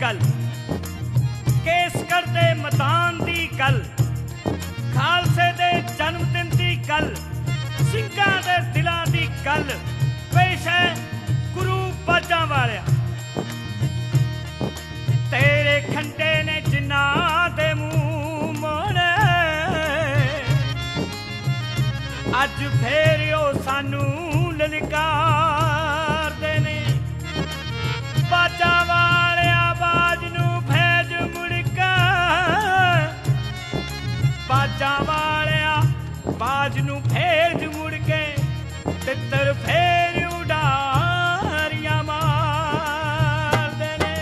गल, केस करदे मैदान दी गल, खालसे दे जन्मदिन दी गल, सिंघां दे दिलां दी गल पेश है गुरु बाजां वालिया। तेरे खंडे ने जिन्हां दे मूंह मोड़े, अज फेर ओ सानू ललकारदे ने। बाजां वालिया बाज नू भेज मुड़का, बाजां वालिया बाज नू भेज मुड़के, तितर फेर उडारियां मारदे ने।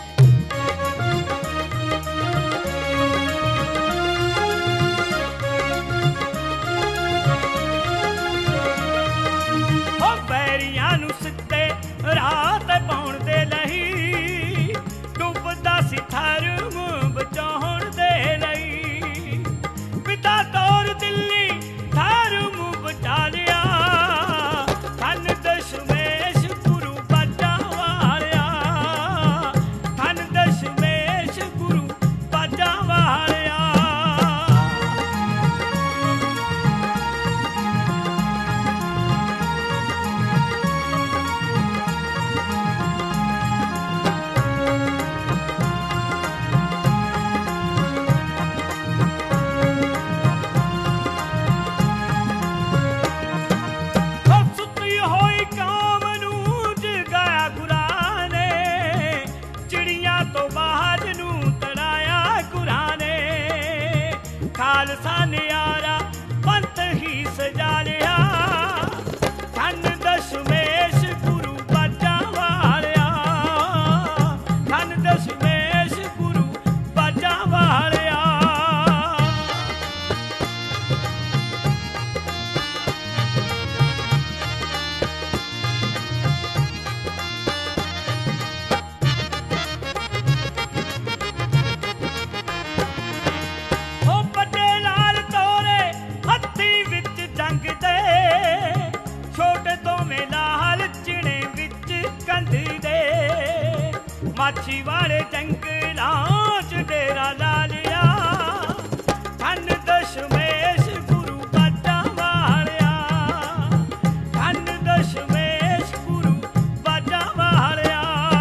ओ बैरियां नू सिੱਧੇ रात पाउण दे लही, डुबदा सी धर्म बचाउण दे लई। पिता तौर दिल्ली धर्म बचा लिया, धन दशमेश गुरु बाजां वालिया, धन दशमेश गुरु बाजां वालिया। खालसा नियारा पंथ ही सजा लिया, धन दशमेश गुरु बाजां वालिया, धन दशमेश गुरु बाजां वालिया। माछी वाले जंगलां च डेरा ला लिया, धन दशमेश गुरु बाजां वालिया, धन दशमेश गुरु बाजां वालिया।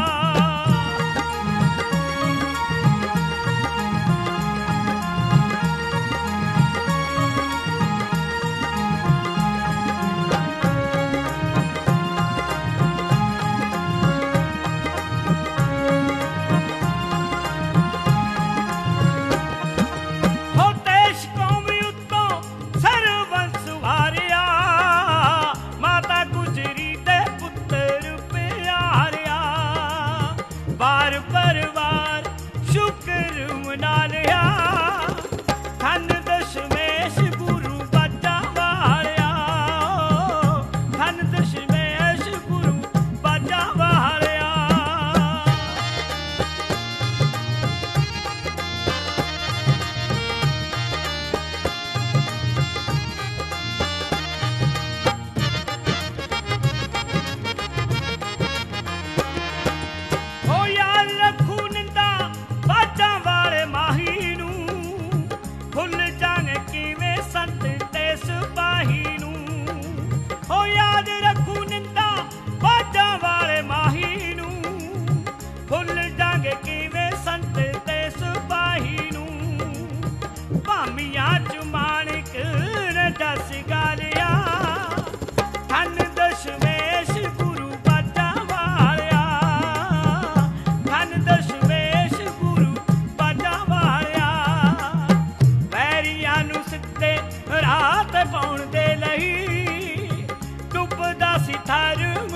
बार परिवार शुक्र मना लिया, धन दशमेश गुरु बाजां वालिया, धन दशमेश गुरु बाजां वालिया। दस गालिया, धन दशमेश गुरु बाजां वालिया, धन दशमेश गुरु बाजां वालिया। बैरियां नू सिੱਧੇ रात पाउण दे लई, डुबदा सी धर्म